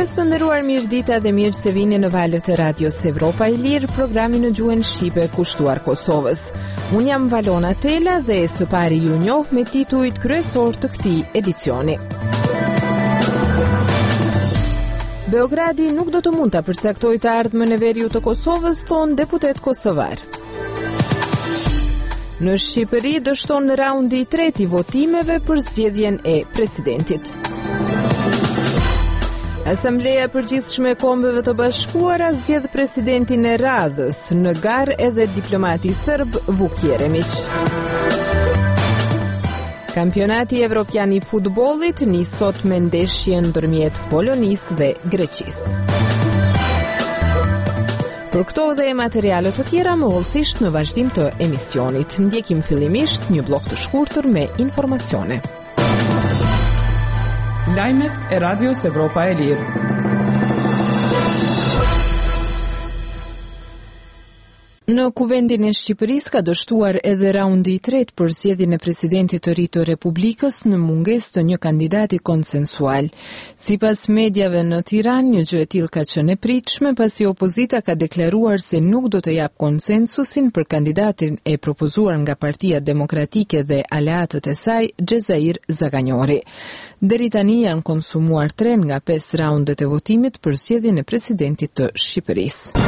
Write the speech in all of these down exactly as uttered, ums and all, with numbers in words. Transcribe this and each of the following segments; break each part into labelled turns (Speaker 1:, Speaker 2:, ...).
Speaker 1: Të nderuar mirëdita dhe mirë se vini në valët e Radios Evropa e Lirë, programi në gjuhën shqipe kushtuar Kosovës. Unë jam Valona Tela dhe së pari ju njoh me titujt kryesor të këtij edicioni. Beogradi nuk do të mund ta përcaktojë të ardhmen e veriut të Kosovës, thon deputet kosovar. Në Shqipëri dështon raundi i tretë i votimeve për zgjedhjen e presidentit. Asambleja e Përgjithshme e Kombeve të Bashkuara zgjedh presidentin e radhës, në garë edhe diplomati serb Vuk Jeremić. Kampionati evropian i futbollit nis sot me ndeshje ndërmjet Polonisë dhe Greqisë. Për këto dhe materiale të tjera më hollësisht në vazhdim të emisionit. Ndjekim fillimisht një blok të shkurtër me informacione.
Speaker 2: Lajmet e Radios Evropa e Lirë.
Speaker 1: Në Kuvendin e Shqipërisë ka dështuar edhe raundi i tretë për zgjedhjen e presidentit të ri të Republikës në mungesë të një kandidati konsensual. Sipas mediave në Tiranë, një gjë e tillë ka qenë e pritshme pasi opozita ka deklaruar se nuk do të jap konsensusin për kandidatin e propozuar nga Partia Demokratike dhe aleatët e saj, Xhezair Zaganjori. Deri tani janë konsumuar tre nga pesë raundet e votimit për zgjedhjen e presidentit të Shqipërisë.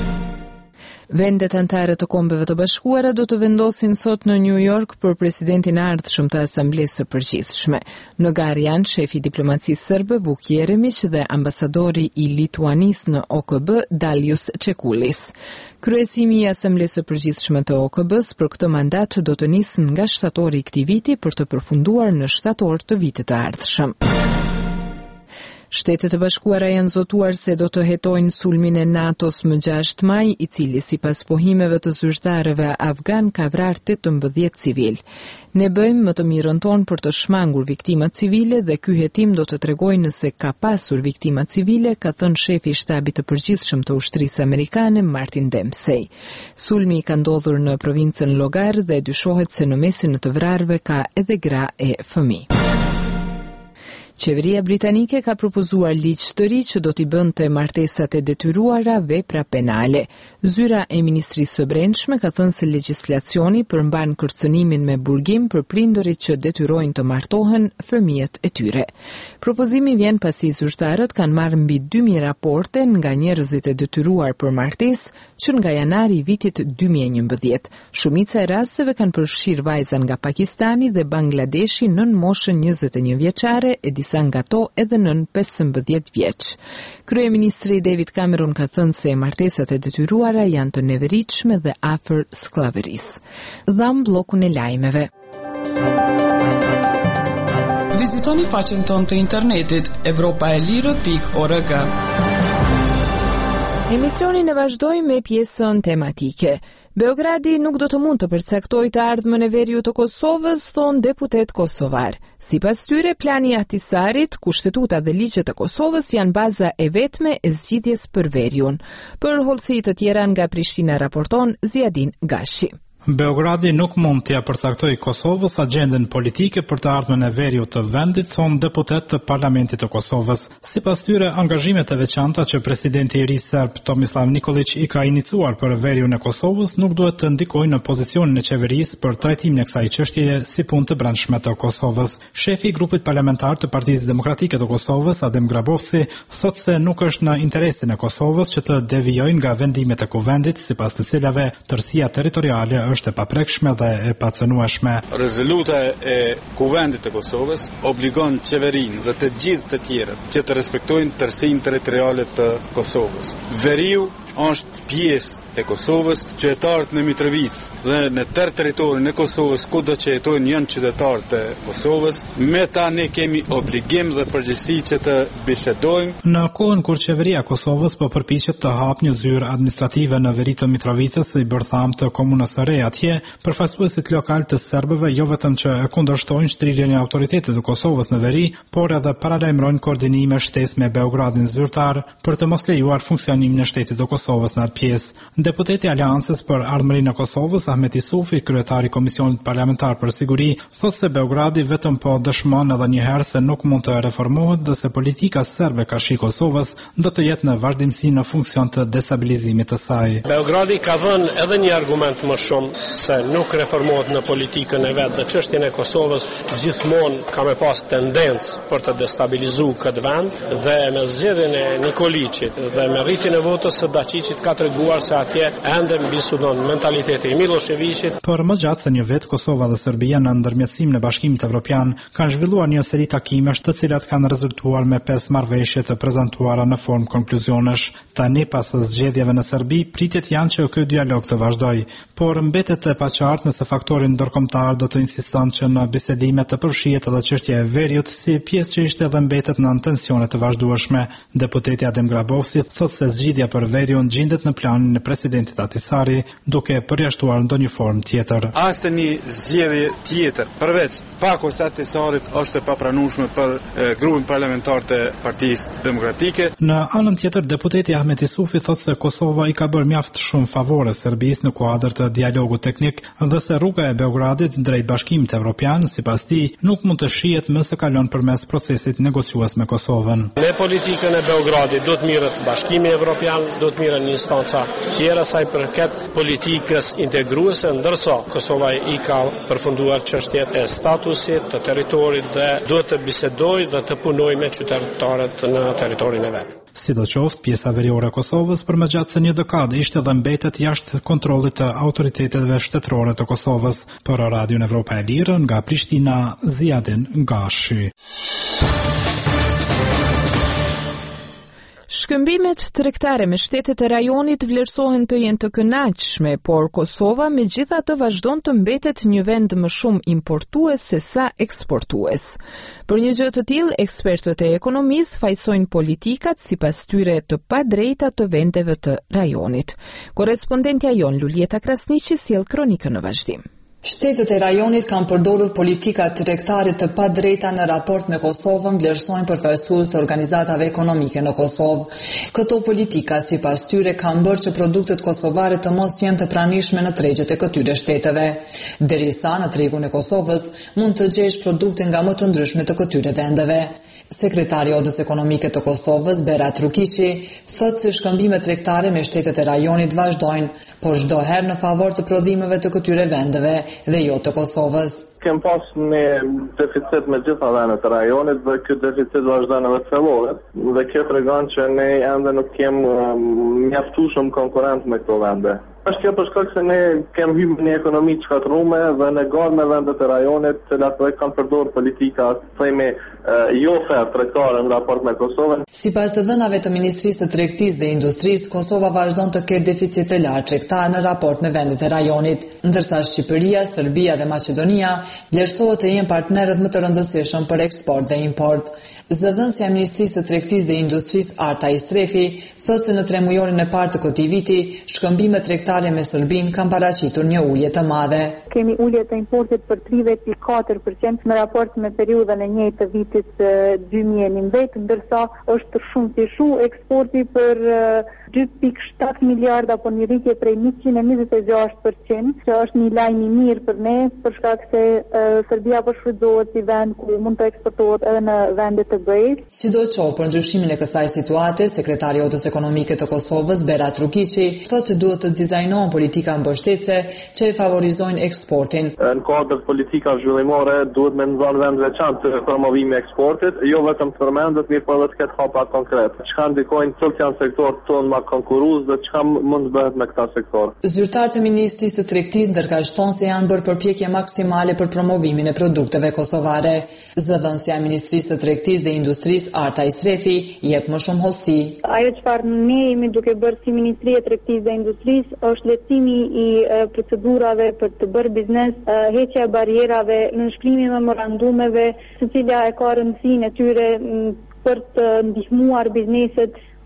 Speaker 1: Vendet anëtare të Kombeve të Bashkuara do të vendosin sot në New York për presidentin e ardhshëm të Asamblesë së Përgjithshme. Në garë janë shefi diplomacisë serbe Vuk Jeremić dhe ambasadori i Lituanisë në O K B Dalius Çekulis. Kryesimi i Asamblesë së Përgjithshme të O K B-s për këtë mandat do të nisë nga shtatori i këtij viti për të përfunduar në shtator të vitit të ardhshëm. Shtetet e Bashkuara janë zotuar se do të hetojnë sulmin e NATO-s më gjashtë maj, i cili sipas pohimeve të zyrtarëve afgan ka vrarë tetëmbëdhjetë civil. Ne bëjmë më të mirën tonë për të shmangur viktimat civile dhe ky hetim do të tregojë nëse ka pasur viktima civile, ka thënë shefi i shtabit të përgjithshëm të ushtrisë amerikane Martin Dempsey. Sulmi ka ndodhur në provincën Logar dhe dyshohet se në mesin e të vrarëve ka edhe gra e fëmijë. Qeveria britanike ka propozuar ligj të ri që do t'i bënte martesat e detyruara vepra penale. Zyra e Ministrisë së Brendshme ka thënë se legjislacioni përmban kërcënimin me burgim për prindërit që detyrojnë të martohen fëmijët e tyre. Propozimi vjen pasi zyrtarët kanë marrë mbi dy mijë raporte nga njerëzit e detyruar për martesë që nga janari i vitit dy mijë e njëmbëdhjetë. Shumica e rasteve kanë përfshirë vajza nga Pakistani dhe Bangladeshi nën moshën njëzet e një vjeçare, e disa nga to edhe nën pesëmbëdhjetë vjeç. Kryeministri David Cameron ka thënë se martesat e detyruara janë të neveritshme dhe afër skllavërisë. Dham bllokun e lajmeve.
Speaker 2: Vizitoni faqen tonë të internetit evropaelire pikë org.
Speaker 1: Emisionin e vazhdoj me pjesën tematike. Beogradi nuk do të mund të përcaktojë të ardhmen e veriut të Kosovës, thon deputet kosovar. Sipas tyre, plani i Ahtisarit, kushtetuta dhe ligjet e Kosovës janë baza e vetme e zgjidhjes për veriun. Për hollësi të tjera nga Prishtina raporton Ziadin Gashi.
Speaker 3: Beogradi nuk mund t'ja përcaktojë Kosovës agjendën politike për të ardhmen e veriut të vendit, thon deputet të Parlamentit të Kosovës. Sipas tyre, angazhimet e veçanta që presidenti i ri serb Tomislav Nikolić i ka iniciuar për veriun e Kosovës nuk duhet të ndikojnë në pozicionin e qeverisë për trajtimin e kësaj çështjeje si punë të brendshme të Kosovës. Shefi i grupit parlamentar të Partisë Demokratike të Kosovës, Adem Grabovci, thotë se nuk është në interesin e Kosovës që të devijojnë nga vendimet e kuvendit, sipas të cilave tërësia territoriale është e paprekshme dhe e pacënueshme.
Speaker 4: Rezoluta e Kuvendit të Kosovës obligon qeverinë dhe të gjithë të tjerët që të respektojnë tërësinë territoriale të Kosovës. Veriu është pjesë e Kosovës, qytetarët në Mitrovica dhe në tërë territorin e Kosovës kudo që jetojnë janë qytetarë të Kosovës. Me ta ne kemi obligim dhe përgjegjësi që të bisedojmë.
Speaker 3: Në kohën kur qeveria e Kosovës po përpiqet të hapë një zyrë administrative në veri të Mitrovicës si bërtham të komunës së re atje, përfaqësuesit lokal të serbëve jo vetëm që e kundërshtojnë shtrirjen e autoritetit të Kosovës në veri, por edhe paralajmërojnë koordinime shtesë me Beogradin zyrtar për të mos lejuar funksionimin e shtetit të Kosovës Kosovës në atë pjesë. Deputeti i Aleancës për Ardhmërinë e Kosovës, Ahmet Isufi, kryetari i Komisionit Parlamentar për Siguri, thotë se Beogradi vetëm po dëshmon edhe një herë se nuk mund të reformohet dhe se politika serbe kashi Kosovës do të jetë në vazhdimsi në funksion të destabilizimit të saj.
Speaker 5: Beogradi ka dhënë edhe një argument më shumë se nuk reformohet në politikën e vet dhe çështjen e Kosovës gjithmonë ka me pas tendencë për të destabilizuar këtë vend dhe me zgjedhjen e Nikoliçit dhe me rritjen e votës së Dačićit ka treguar se atje ende mbi sudon mentaliteti i Miloševićit.
Speaker 3: Por më gjatë se një vit, Kosova dhe Serbia në ndërmjetësim në Bashkimit Evropian kanë zhvilluar një seri takimesh të cilat kanë rezultuar me pesë marrëveshje të prezantuara në formë konkluzionesh. Tani pas zgjedhjeve në Serbi, pritet janë që ky dialog të vazhdojë, por mbetet e paqartë nëse faktori ndërkombëtar do të insiston që në bisedime të përfshihet edhe çështja e veriut si pjesë që ishte edhe mbetet në tensione të vazhdueshme. Deputeti Adem Grabovsi thotë se zgjidhja për veriun gjendet në planin e presidentit Ahtisaari, duke përjashtuar ndonjë formë tjetër.
Speaker 4: Asnjë zgjedhje tjetër përveç pakos Ahtisaarit është e papranueshme për e, grupin parlamentar të Partisë Demokratike.
Speaker 3: Në anën tjetër, deputeti Ahmet Isufi thotë se Kosova i ka bërë mjaft shumë favore Serbisë në kuadër të dialogut teknik dhe se rruga e Beogradit drejt Bashkimit Evropian, sipas tij, nuk mund të shihet më se kalon përmes procesit negociues me Kosovën.
Speaker 5: Me politikën e Beogradit do të mirët Bashkimi Evropian, do të mirën instanca tjera sa i përket politikës integruese, ndërsa Kosova i ka përfunduar çështjet e statusit të territorit dhe duhet të bisedojë dhe të punojë me qytetarët në territorin e vet.
Speaker 3: Sidoqoftë, pjesa veriore e Kosovës për më gjatë se një dekadë ishte dhe mbetet jashtë kontrollit të autoriteteve shtetërore të Kosovës. Për Radion Evropa e Lirë, nga Prishtina, Ziadin Gashi.
Speaker 1: Shkëmbimet tregtare me shtetet e rajonit vlerësohen të jenë të kënaqshme, por Kosova megjithatë vazhdon të mbetet një vend më shumë importues se sa eksportues. Për një gjë të tillë, ekspertët e ekonomisë fajsojnë politikat sipas tyre të padrejta të vendeve të rajonit. Korrespondentja jon Lulieta Krasniqi sjell kronikën në vazhdim.
Speaker 6: Shtetet e rajonit kanë përdorur politika tregtare të padrejta në raport me Kosovën, vlerësojnë përfaqësues të organizatave ekonomike në Kosovë. Këto politika sipas tyre kanë bërë që produktet kosovare të mos jenë të pranishme në tregjet e këtyre shteteve, derisa në tregun e Kosovës mund të gjesh produkte nga më të ndryshme të këtyre vendeve. Sekretari i Odës Ekonomike të Kosovës, Berat Rukiqi, thotë se shkëmbimet tregtare me shtetet e rajonit vazhdojnë, por çdo herë në favor të prodhimeve të këtyre vendeve dhe jo të Kosovës.
Speaker 7: Kem pas një deficit me gjitha vendet e rajonit dhe ky deficit vazhdon edhe të thellohet dhe kjo tregon që ne ende nuk kem mjaftueshëm konkurrent me këto vende. Është kjo për shkak se ne kem hyrë në një ekonomi të shkatërruar dhe ne gardh me vendet e rajonit, të cilat kanë përdorur politika, themi, jo ferm tregtare në raport me Kosovën.
Speaker 6: Sipas të dhënave të Ministrisë së Tregtisë dhe Industrisë, Kosova vazhdon të ketë deficit të lartë tregtar në raport me vendet e rajonit, ndërsa Shqipëria, Serbia dhe Maqedonia vlerësohet të jenë partnerët më të rëndësishëm për eksport dhe import. Zëdhënësja e Ministrisë së Tregtisë dhe Industrisë Arta Istrefi thotë se në tremujorin e parë të këtij viti, shkëmbimet tregtare me Serbinë kanë paraqitur një ulje të madhe.
Speaker 8: Kemi ulje të importit për tridhjetë pikë katër përqind në raport me periudhën e njëjtë të vitit dy mijë e njëmbëdhjetë, ndërsa është shumë të shu eksporti për dy pikë shtatë miliarda, por një rritje prej njëqind e njëzet e gjashtë përqind, që është një lajm i mirë për ne, për shkak se uh, Serbia po shfrytëzohet si vend ku mund të eksportohet edhe në vende të BE-s.
Speaker 6: Sidoqoftë, për ndryshimin e kësaj situate, sekretari i Odës Ekonomike të Kosovës, Berat Rukiqi, thotë se duhet të dizajnohen politika mbështetëse që e favorizojnë eksportin.
Speaker 7: Në kuadër politika zhvillimore duhet me nxjerrë vend veçantë të promovimit të eksportit, jo vetëm të përmendet, mirë po edhe të ketë hapa konkret. Çka ndikojnë cilët janë sektorët tonë konkurrues dhe çka mund të bëhet me këtë sektor.
Speaker 6: Zyrtarët e Ministrisë së Tregtisë ndërkaqëson se janë bërë përpjekje maksimale për promovimin e produkteve kosovare. Zëdhënësja e Ministrisë së Tregtisë dhe Industrisë Arta Istrefi jep më shumë hollësi.
Speaker 8: Ajo çfarë ne jemi duke bërë si Ministri e Tregtisë dhe Industrisë është lehtësimi i uh, procedurave për të bërë biznes, uh, heqja e barrierave, nënshkrimi i memorandumeve, secila e ka rëndësinë e tyre m, për të ndihmuar bizneset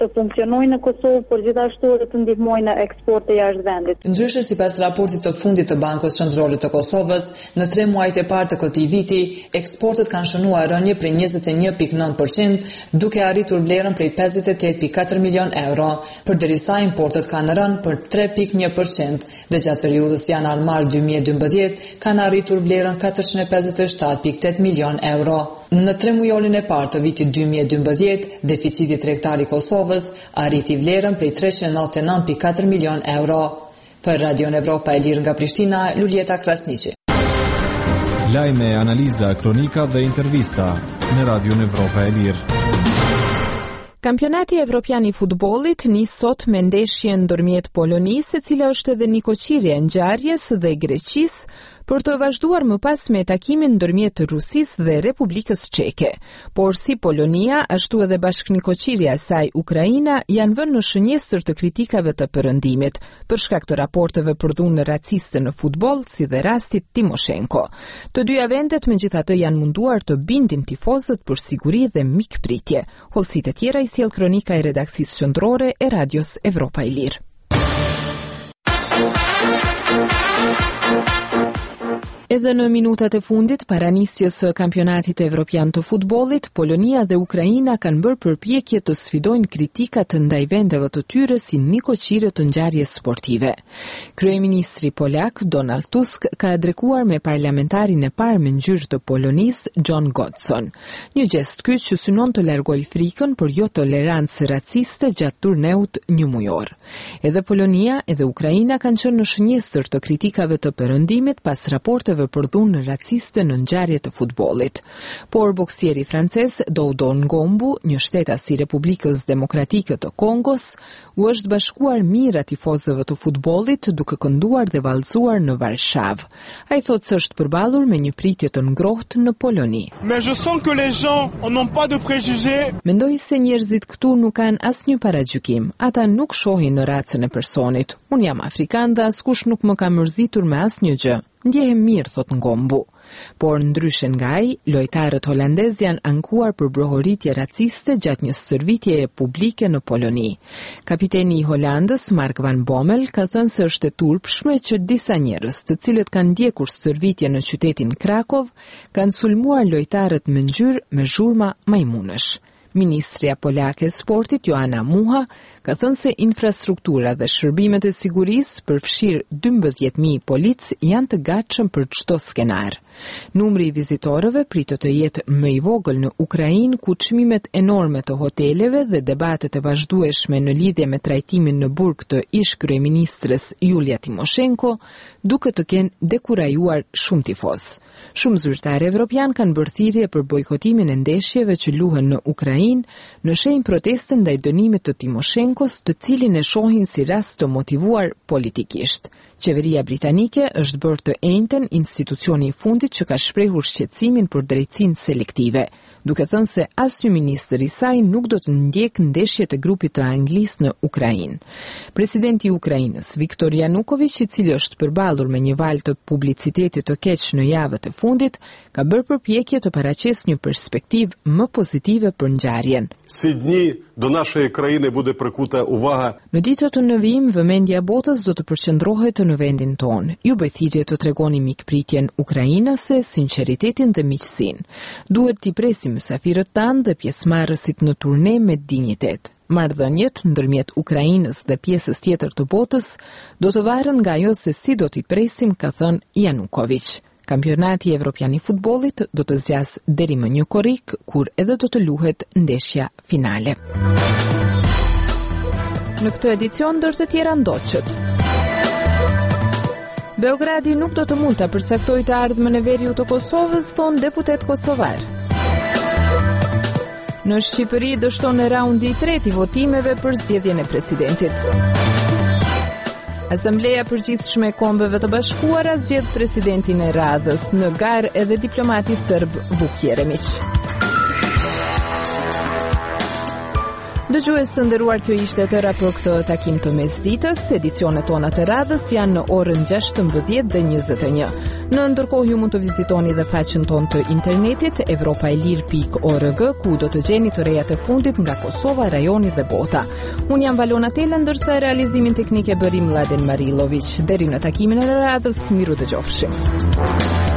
Speaker 8: të funksionojnë në Kosovë, por gjithashtu edhe të ndihmojnë në eksporte jashtë vendit.
Speaker 6: Ndryshe, sipas raportit të fundit të Bankës Qendrore të Kosovës, në tre muajt e parë të këtij viti, eksportet kanë shënuar rënje prej njëzet e një pikë nëntë përqind, duke arritur vlerën prej pesëdhjetë e tetë pikë katër milion euro, përderisa importet kanë rënë për tre pikë një përqind dhe gjatë periudhës janar-mars dy mijë e dymbëdhjetë kanë arritur vlerën katërqind e pesëdhjetë e shtatë pikë tetë milion euro. Në tre mujolin e parë të vitit dy mijë e dymbëdhjetë, deficiti tregtar i Kosovës arriti vlerën prej treqind e nëntëdhjetë e nëntë pikë katër milion euro. Për Radion Evropa e Lirë nga Prishtina, Luljeta Krasniqi.
Speaker 9: Lajme, analiza, kronika dhe intervista në Radion Evropa e Lirë.
Speaker 1: Kampionati evropian i futbollit nis sot me ndeshje ndërmjet Polonisë, e cila është edhe nikoqirja e ngjarjes, dhe Greqisë, për të vazhduar më pas me takimin ndërmjet Rusisë dhe Republikës Çeke. Por si Polonia, ashtu edhe bashkënikoqirja e saj Ukraina janë vënë në shënjestër të kritikave të perëndimit për shkak të raporteve për dhunë raciste në futboll, si dhe rastit Timoshenko. Të dyja vendet megjithatë janë munduar të bindin tifozët për siguri dhe mikpritje. Hollësitë e tjera i sjell kronika e redaksisë qendrore e Radios Evropa e Lirë. Edhe në minutat e fundit para nisjes së kampionatit evropian të futbollit, Polonia dhe Ukraina kanë bërë përpjekje të sfidojnë kritikat ndaj vendeve të tyre si nikoqire të ngjarjes sportive. Kryeministri polak Donald Tusk ka drekuar me parlamentarin e parë me ngjyrë të Polonisë, John Godson. Një gest ky që synon të largojë frikën për jo tolerancë raciste gjatë turneut një mujor. Edhe Polonia edhe Ukraina kanë qenë në shënjestër të kritikave të perëndimit pas raporteve për dhunë raciste në ngjarje të futbollit. Por boksieri francez Dodon Ngombu, një shtetas i Republikës Demokratike të Kongos, u është bashkuar mira tifozëve të futbollit duke kënduar dhe vallëzuar në Varshavë. Ai thotë se është përballur me një pritje të ngrohtë në Poloni.
Speaker 10: Mais je sens que les gens n'ont pas de préjugés.
Speaker 1: Mendoj se njerëzit këtu nuk kanë asnjë paragjykim. Ata nuk shohin në racën e personit. Unë jam afrikan dhe askush nuk më ka mërzitur me asnjë gjë. Ndjehem mirë, thot Ngombu. Por ndryshe nga ai, lojtarët holandez janë ankuar për brohoritje raciste gjatë një stërvitjeje publike në Poloni. Kapiteni i Holandës, Mark van Bommel, ka thënë se është e turpshme që disa njerëz, të cilët kanë ndjekur stërvitje në qytetin Krakov, kanë sulmuar lojtarët me ngjyrë me zhurma majmunësh. Ministria polake e sportit, Joanna Muha, ka thënë se infrastruktura dhe shërbimet e sigurisë përfshirë dymbëdhjetë mijë polic janë të gatshëm për çdo skenar. Numri i vizitorëve pritet të jetë më i vogël në Ukrainë, ku çmimet enorme të hoteleve dhe debatet e vazhdueshme në lidhje me trajtimin në burg të ish kryeministres Julia Timoshenko duke të kenë dekurajuar shumë tifoz. Shumë zyrtarë evropian kanë bërë thirrje për bojkotimin e ndeshjeve që luhen në Ukrainë në shenjë proteste ndaj dënimit të Timoshenkos, të cilin e shohin si rast të motivuar politikisht. Qeveria britanike është bërë të enjtën institucioni i fundit që ka shprehur shqetësimin për drejtësinë selektive, duke thënë se asnjë ministër i saj nuk do të ndjek ndeshjet e grupit të Anglisë në Ukrainë. Presidenti i Ukrainës, Viktor Yanukovych, i cili është përballur me një val të publicitetit të keq në javët e fundit, ka bërë përpjekje të paraqesë një perspektivë më pozitive për ngjarjen.
Speaker 11: Ці дні до нашої країни буде прикута увага.
Speaker 1: Në ditët e nëvim, vëmendja e botës do të përqendrohet në vendin tonë. Ju bëj thirrje të tregoni mikpritjen ukrainase, sinqeritetin dhe miqësinë. Duhet t'i presim mysafirët tanë dhe pjesëmarrësit në turne me dinjitet. Marrëdhëniet ndërmjet Ukrainës dhe pjesës tjetër të botës do të varen nga ajo se si do t'i presim, ka thënë Yanukovych. Kampionati evropian i futbollit do të zjas deri më një korrik, kur edhe do të luhet ndeshja finale. Në këtë edicion ndër të tjera ndoqët. Beogradi nuk do të mund ta përcaktojë të ardhmen e veriut të Kosovës, thon deputet kosovar. Në Shqipëri dështon e raundi i tretë i votimeve për zgjedhjen e presidentit. Asambleja Përgjithshme e Kombeve të Bashkuara zgjedh presidentin e radhës, në garë edhe diplomati serb Vuk Jeremić. Dëgjues së nderuar, kjo ishte tëra për këtë takim të mesditës. Edicionet tona të radhës janë në orën gjashtëmbëdhjetë dhe njëzet e një. Në ndërkohë ju mund të vizitoni dhe faqen tonë të internetit evropailir pikë org, ku do të gjeni të rejat e fundit nga Kosova, rajoni dhe bota. Unë jam Valona Tela, ndërsa realizimin teknik e bëri Mladen Marilović. Deri në takimin e radhës, miru dëgjofshim.